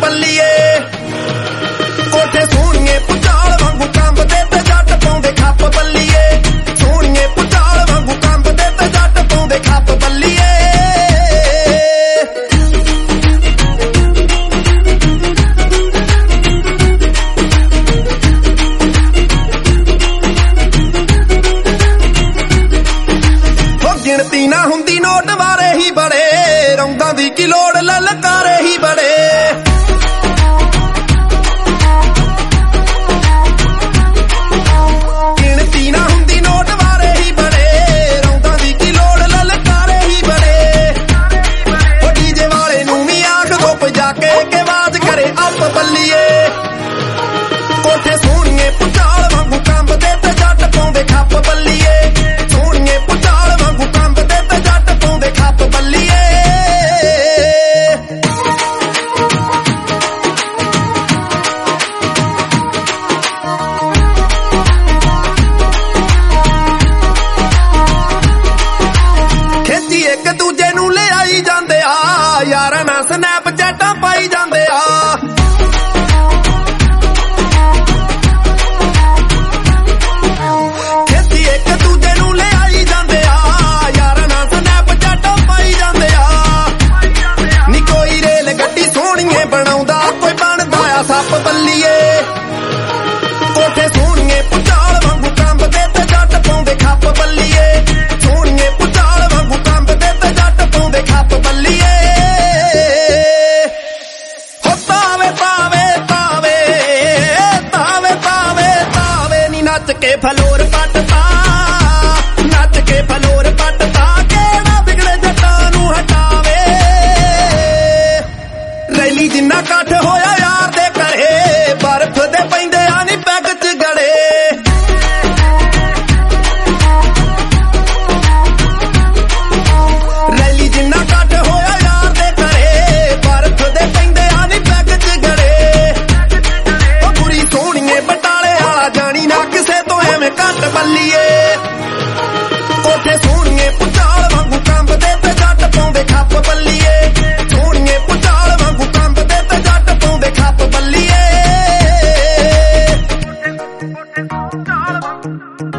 ਬੱਲੀਏ। ਕੋਠੇ ਸੋਹਣੀਏ ਪੁਚਾਲ ਵਾਂਗੂ ਕੰਬਦੇ ਤੇ ਜੱਟ ਪਾਉਂਦੇ ਖੱਪ ਬੱਲੀਏ। ਸੋਹਣੀਏ ਪੁਚਾਲ ਵਾਂਗੂ ਕੰਬਦੇ ਤੇ ਜੱਟ ਪਾਉਂਦੇ ਖੱਪ ਬੱਲੀਏ। ਗਿਣਤੀ ਨਾ ਹੁੰਦੀ ਨੋਟ ਵਾਰੇ ਹੀ ਬੜੇ, ਰੌਂਦਾਂ ਦੀ ਕੀ ਲੋੜ ਲਲਕਾਰੇ ਹੀ ਬੜੇ। ਗਿਣਤੀ ਨਾ ਹੁੰਦੀ ਨੋਟ ਵਾਰੇ ਹੀ ਬੜੇ, ਰੌਂਦਾਂ ਦੀ ਕੀ ਲੋੜ ਲਲਕਾਰੇ ਹੀ ਬੜੇ। ਉਹ ਡੀਜੇ ਵਾਲੇ ਨੂੰ ਵੀ ਆਖ ਦੋ ਪਜਾ ਕੇ ਆਵਾਜ਼ ਕਰੇ ਅੱਪ ਬੱਲੀਏ। ਕੋਠੇ ਸੋਹਣੀਏ ਪੁਚਾਲ ਵਾਂਗੂ ਕੰਬਦੇ ਤੇ ਜੱਟ ਪਾਉਂਦੇ ਖੱਪ ਬੱਲੀਏ। ਸੋਹਣੀਏ ਪੁਚਾਲ ਵਾਂਗੂ ਕੰਬਦੇ ਤੇ ਜੱਟ ਪਾਉਂਦੇ ਖੱਪ ਬੱਲੀਏ। ਖੇਤੀ ਇੱਕ ਦੂਜੇ ਨੂੰ ਲਿਆਈ ਜਾਂਦੇ ਆ, ਯਾਰਾਂ ਨਾਲ ਸਨੈਪਚੈਟਾਂ ਪਾਈ ਜਾਂਦੇ ਆ। ਖੇਤੀ ਇੱਕ ਦੂਜੇ ਨੂੰ ਲਿਆਈ ਜਾਂਦੇ ਆ, ਯਾਰਾਂ ਨਾਲ ਸਨੈਪਚੈਟਾਂ ਪਾਈ ਜਾਂਦੇ ਆ। ਨੀ ਕੋਈ ਰੇਲ ਗੱਡੀ ਸੋਹਣੀਏ ਬਣਾਉਂਦਾ, ਕੋਈ ਬਣਦਾ ਆ ਸੱਪ ਬੱਲੀਏ। ਕੋਠੇ ਸੋਹਣੀਏ ਪੁਚਾਲ ਵਾਂਗੂ ਕੰਬਦੇ ਤੇ ਜੱਟ ਪਾਉਂਦੇ ਖੱਪ ਬੱਲੀਏ। ਸੋਹਣੀਏ ਪੁਚਾਲ ਵਾਂਗੂ ਕੰਬਦੇ ਤੇ ਜੱਟ ਪਾਉਂਦੇ ਖੱਪ ਬੱਲੀਏ। ਹੋ ਤਾਵੇ ਤਾਵੇ ਤਾਵੇ ਤਾਵੇ ਤਾਵੇ ਤਾਵੇ ਨੀ ਨੱਚ ਕੇ ਫਲੋਰ ਪੱਟਦਾ, ਨੱਚ ਕੇ ਫਲੋਰ ਪੱਟਦਾ। ਕਿਹੜਾ ਵਿਗੜੇ ਜੱਟਾਂ ਨੂੰ ਹਟਾਵੇ, ਰੈਲੀ ਜਿੰਨਾ ਇਕੱਠ ਹੋਇਆ ਯਾਰ ਦੇ ਘਰੇ, ਬਰਫ਼ ਦੇ ਪੈਂਦੇ ਆ ਨੀ ਪੈਗ ਚ ਗੜੇ। ਰੈਲੀ ਜਿੰਨਾ ਇਕੱਠ ਹੋਇਆ ਯਾਰ ਦੇ ਘਰੇ, ਬਰਫ਼ ਦੇ ਪੈਂਦੇ ਆ ਨੀ ਪੈਗ ਚ ਗੜੇ। ਉਹ ਕੁੜੀ ਸੋਹਣੀਏ ਬਟਾਲੇ ਵਾਲਾ ਜਾਣੀ ਨਾ ਕਿਸੇ ਤੋਂ ਐਵੇਂ ਘੱਟ ਬੱਲੀਏ। ਕੋਠੇ ਸੋਹਣੀਏ ਪੁਚਾਲ ਵਾਂਗੂ ਕੰਬਦੇ ਤੇ ਜੱਟ ਪਾਉਂਦੇ ਖੱਪ ਬੱਲੀਏ। ਸੋਹਣੀਏ ਪੁਚਾਲ ਵਾਂਗੂ ਕੰਬਦੇ ਤੇ ਜੱਟ ਪਾਉਂਦੇ ਖੱਪ ਬੱਲੀਏ।